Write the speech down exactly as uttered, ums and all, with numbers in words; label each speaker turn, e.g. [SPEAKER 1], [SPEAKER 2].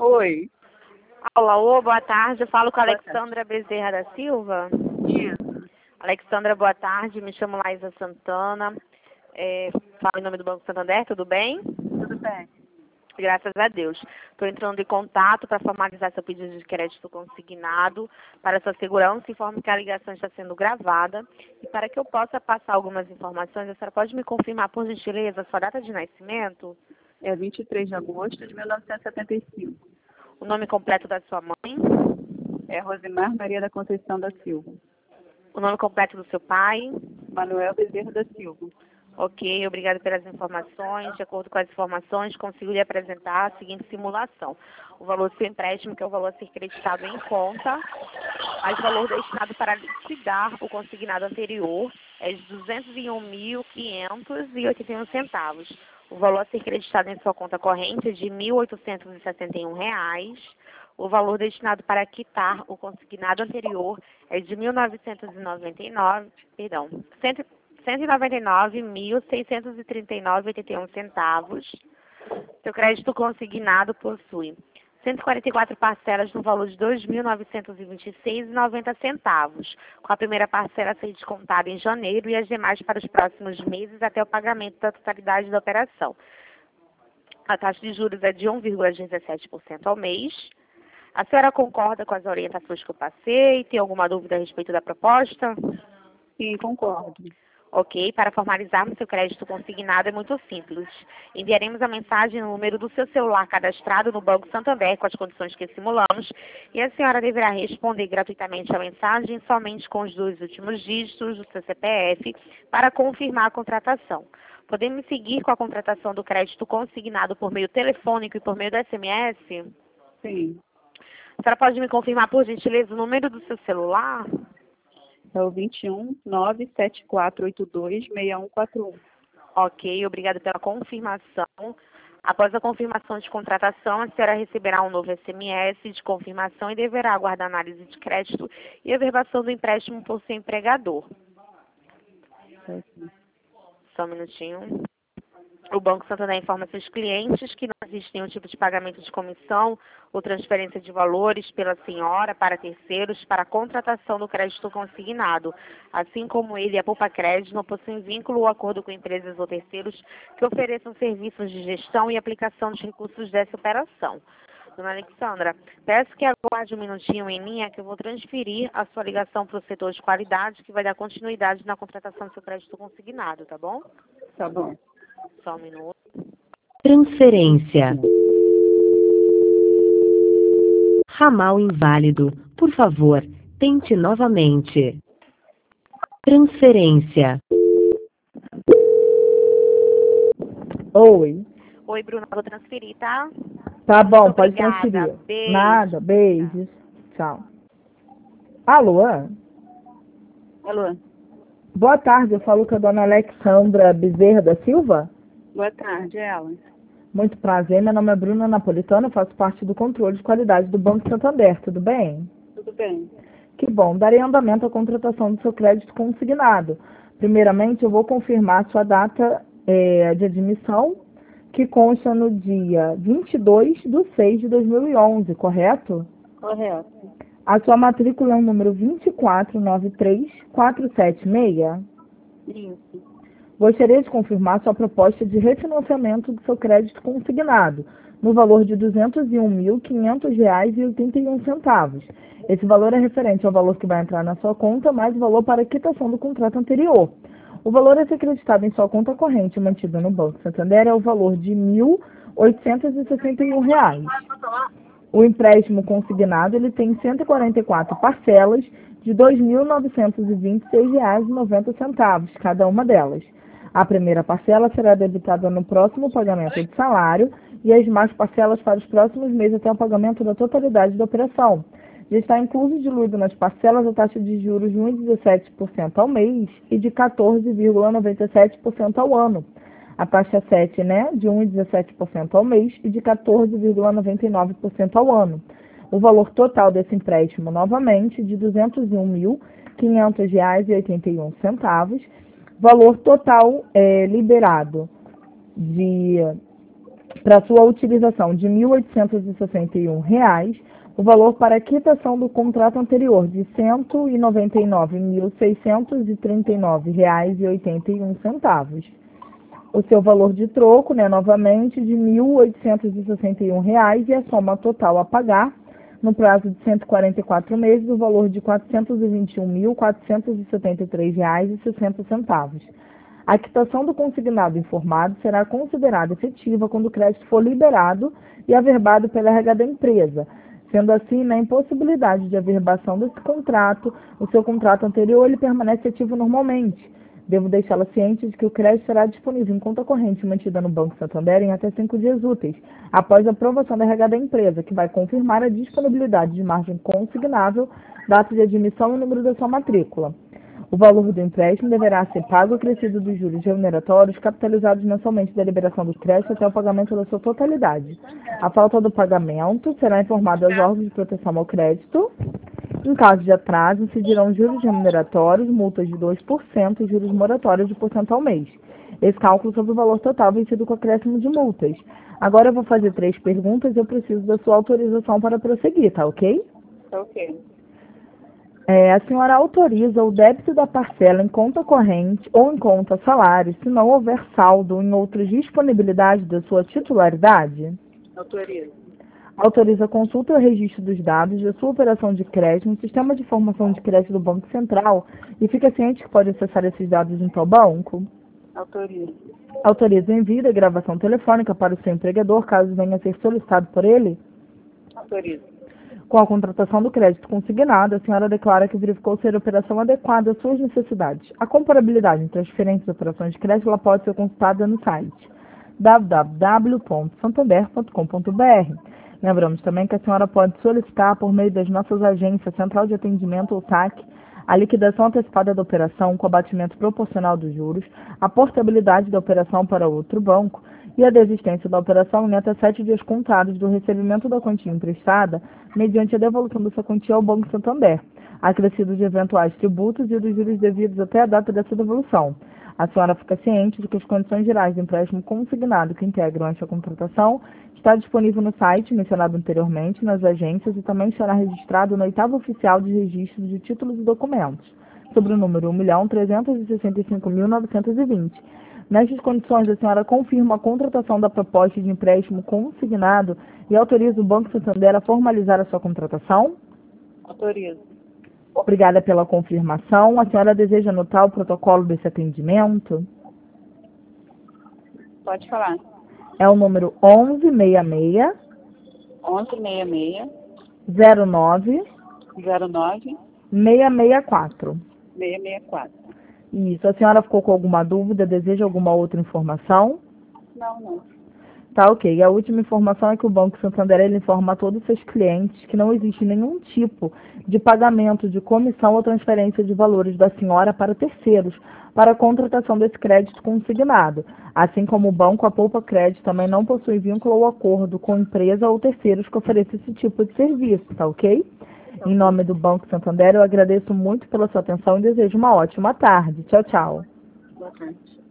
[SPEAKER 1] Oi.
[SPEAKER 2] Alô, boa tarde. Eu falo com a
[SPEAKER 1] Boa
[SPEAKER 2] Alexandra Bezerra da Silva.
[SPEAKER 1] Isso.
[SPEAKER 2] Alexandra, boa tarde. Me chamo Laísa Santana. É, falo em nome do Banco Santander, tudo bem?
[SPEAKER 1] Tudo bem.
[SPEAKER 2] Graças a Deus. Estou entrando em contato para formalizar seu pedido de crédito consignado. Para sua segurança, informe que a ligação está sendo gravada. E para que eu possa passar algumas informações, a senhora pode me confirmar, por gentileza, a sua data de nascimento?
[SPEAKER 1] É vinte e três de agosto de mil novecentos e setenta e cinco.
[SPEAKER 2] O nome completo da sua mãe?
[SPEAKER 1] É Rosimar Maria da Conceição da Silva.
[SPEAKER 2] O nome completo do seu pai?
[SPEAKER 1] Manuel Bezerra da Silva.
[SPEAKER 2] Ok, obrigada pelas informações. De acordo com as informações, consigo lhe apresentar a seguinte simulação. O valor do seu empréstimo, que é o valor a ser creditado em conta, mais o valor destinado para liquidar o consignado anterior é de duzentos e um mil, quinhentos e oitenta e um centavos. O valor a ser creditado em sua conta corrente é de mil oitocentos e sessenta e um reais. O valor destinado para quitar o consignado anterior é de mil novecentos e noventa e nove, perdão, cento e noventa e nove mil, seiscentos e trinta e nove vírgula oitenta e um centavos. Seu crédito consignado possui cento e quarenta e quatro parcelas no valor de dois mil novecentos e vinte e seis reais e noventa centavos, com a primeira parcela a ser descontada em janeiro e as demais para os próximos meses até o pagamento da totalidade da operação. A taxa de juros é de um vírgula dezessete por cento ao mês. A senhora concorda com as orientações que eu passei? Tem alguma dúvida a respeito da proposta?
[SPEAKER 1] Sim, concordo.
[SPEAKER 2] Ok, para formalizarmos seu crédito consignado é muito simples. Enviaremos a mensagem no número do seu celular cadastrado no Banco Santander com as condições que simulamos e a senhora deverá responder gratuitamente a mensagem somente com os dois últimos dígitos do seu C P F para confirmar a contratação. Podemos seguir com a contratação do crédito consignado por meio telefônico e por meio do S M S?
[SPEAKER 1] Sim.
[SPEAKER 2] A senhora pode me confirmar, por gentileza, o número do seu celular?
[SPEAKER 1] É o vinte e um, nove sete quatro oito dois, seis um quatro um.
[SPEAKER 2] Ok, obrigada pela confirmação. Após a confirmação de contratação, a senhora receberá um novo S M S de confirmação e deverá aguardar análise de crédito e averbação do empréstimo por seu empregador.
[SPEAKER 1] Certo.
[SPEAKER 2] Só um minutinho. O Banco Santander informa seus clientes que não existe nenhum tipo de pagamento de comissão ou transferência de valores pela senhora para terceiros para a contratação do crédito consignado, assim como ele e a Poupa Crédito não possuem vínculo ou acordo com empresas ou terceiros que ofereçam serviços de gestão e aplicação de recursos dessa operação. Dona Alexandra, peço que aguarde um minutinho em linha que eu vou transferir a sua ligação para o setor de qualidade que vai dar continuidade na contratação do seu crédito consignado, tá bom?
[SPEAKER 1] Tá bom.
[SPEAKER 2] Só um minuto.
[SPEAKER 3] Transferência. Ramal inválido. Por favor, tente novamente. Transferência.
[SPEAKER 4] Oi.
[SPEAKER 2] Oi, Bruna, vou transferir, tá?
[SPEAKER 4] Tá bom,
[SPEAKER 2] Muito
[SPEAKER 4] pode
[SPEAKER 2] obrigada.
[SPEAKER 4] transferir.
[SPEAKER 2] Beijo.
[SPEAKER 4] Nada, beijos. Tchau. Alô?
[SPEAKER 1] Alô.
[SPEAKER 4] Boa tarde, eu falo com a dona Alexandra Bezerra da Silva.
[SPEAKER 1] Boa tarde, ela.
[SPEAKER 4] Muito prazer, meu nome é Bruna Napolitano, eu faço parte do controle de qualidade do Banco Santander, tudo bem?
[SPEAKER 1] Tudo bem.
[SPEAKER 4] Que bom, darei andamento à contratação do seu crédito consignado. Primeiramente, eu vou confirmar sua data é, de admissão, que consta no dia vinte e dois de seis de dois mil e onze, correto?
[SPEAKER 1] Correto.
[SPEAKER 4] A sua matrícula é o número vinte e quatro nove três quatro sete seis.
[SPEAKER 1] Isso.
[SPEAKER 4] Gostaria de confirmar sua proposta de refinanciamento do seu crédito consignado, no valor de duzentos e um mil, quinhentos reais e oitenta e um centavos. Esse valor é referente ao valor que vai entrar na sua conta, mais o valor para a quitação do contrato anterior. O valor a ser acreditado em sua conta corrente mantida no Banco Santander é o valor de mil oitocentos e sessenta e um reais. O empréstimo consignado ele tem cento e quarenta e quatro parcelas de dois mil novecentos e vinte e seis reais e noventa centavos, cada uma delas. A primeira parcela será debitada no próximo pagamento de salário e as demais parcelas para os próximos meses até o pagamento da totalidade da operação. Já está incluso e diluído nas parcelas a taxa de juros de um vírgula dezessete por cento ao mês e de quatorze vírgula noventa e sete por cento ao ano. A taxa sete, né, de um vírgula dezessete por cento ao mês e de quatorze vírgula noventa e nove por cento ao ano. O valor total desse empréstimo, novamente, de duzentos e um mil, quinhentos reais e oitenta e um centavos. Valor total é, liberado de para sua utilização de mil oitocentos e sessenta e um reais, o valor para a quitação do contrato anterior de cento e noventa e nove mil, seiscentos e trinta e nove reais e oitenta e um centavos. O seu valor de troco, né, novamente, de mil oitocentos e sessenta e um reais e a soma total a pagar, no prazo de cento e quarenta e quatro meses, o valor de quatrocentos e vinte e um mil, quatrocentos e setenta e três reais e sessenta centavos. A quitação do consignado informado será considerada efetiva quando o crédito for liberado e averbado pela R H da empresa. Sendo assim, na impossibilidade de averbação desse contrato, o seu contrato anterior ele permanece ativo normalmente. Devo deixá-la ciente de que o crédito será disponível em conta corrente mantida no Banco Santander em até cinco dias úteis, após a aprovação da R H da empresa, que vai confirmar a disponibilidade de margem consignável, data de admissão e número da sua matrícula. O valor do empréstimo deverá ser pago acrescido dos juros remuneratórios capitalizados mensalmente da liberação do crédito até o pagamento da sua totalidade. A falta do pagamento será informada aos órgãos de proteção ao crédito. Em caso de atraso, incidirão juros remuneratórios, multas de dois por cento e juros moratórios de por cento ao mês. Esse cálculo sobre o valor total vencido com acréscimo de multas. Agora eu vou fazer três perguntas e eu preciso da sua autorização para prosseguir, tá ok?
[SPEAKER 1] Tá ok.
[SPEAKER 4] É, a senhora autoriza o débito da parcela em conta corrente ou em conta salário, se não houver saldo em outras disponibilidades da sua titularidade?
[SPEAKER 1] Autoriza.
[SPEAKER 4] Autoriza a consulta e o registro dos dados da sua operação de crédito no sistema de informação de crédito do Banco Central e fica ciente que pode acessar esses dados em tal banco?
[SPEAKER 1] Autoriza.
[SPEAKER 4] Autoriza o envio da gravação telefônica para o seu empregador, caso venha a ser solicitado por ele?
[SPEAKER 1] Autoriza.
[SPEAKER 4] Com a contratação do crédito consignado, a senhora declara que verificou ser a operação adequada às suas necessidades. A comparabilidade entre as diferentes operações de crédito ela pode ser consultada no site w w w ponto santander ponto com ponto b r. Lembramos também que a senhora pode solicitar, por meio das nossas agências, Central de Atendimento ou S A C, a liquidação antecipada da operação com abatimento proporcional dos juros, a portabilidade da operação para outro banco e a desistência da operação em até sete dias contados do recebimento da quantia emprestada, mediante a devolução dessa quantia ao Banco Santander, acrescido de eventuais tributos e dos juros devidos até a data dessa devolução. A senhora fica ciente de que as condições gerais de empréstimo consignado que integram esta contratação está disponível no site mencionado anteriormente, nas agências, e também estará registrado no oitavo oficial de registro de títulos e documentos, sobre o número um milhão trezentos e sessenta e cinco mil novecentos e vinte. Nestas condições, a senhora confirma a contratação da proposta de empréstimo consignado e autoriza o Banco Santander a formalizar a sua contratação?
[SPEAKER 1] Autoriza.
[SPEAKER 4] Obrigada pela confirmação. A senhora deseja anotar o protocolo desse atendimento?
[SPEAKER 1] Pode falar.
[SPEAKER 4] É o número onze sessenta e seis,
[SPEAKER 1] onze sessenta e seis,
[SPEAKER 4] zero nove,
[SPEAKER 1] zero nove,
[SPEAKER 4] seis seis quatro.
[SPEAKER 1] seis seis quatro.
[SPEAKER 4] Isso. A senhora ficou com alguma dúvida? Deseja alguma outra informação?
[SPEAKER 1] Não, não.
[SPEAKER 4] Tá, ok. A última informação é que o Banco Santander ele informa a todos os seus clientes que não existe nenhum tipo de pagamento de comissão ou transferência de valores da senhora para terceiros para a contratação desse crédito consignado. Assim como o banco, a Poupa Crédito também não possui vínculo ou acordo com empresa ou terceiros que ofereçam esse tipo de serviço, tá ok? Em nome do Banco Santander, eu agradeço muito pela sua atenção e desejo uma ótima tarde. Tchau, tchau.
[SPEAKER 1] Boa tarde.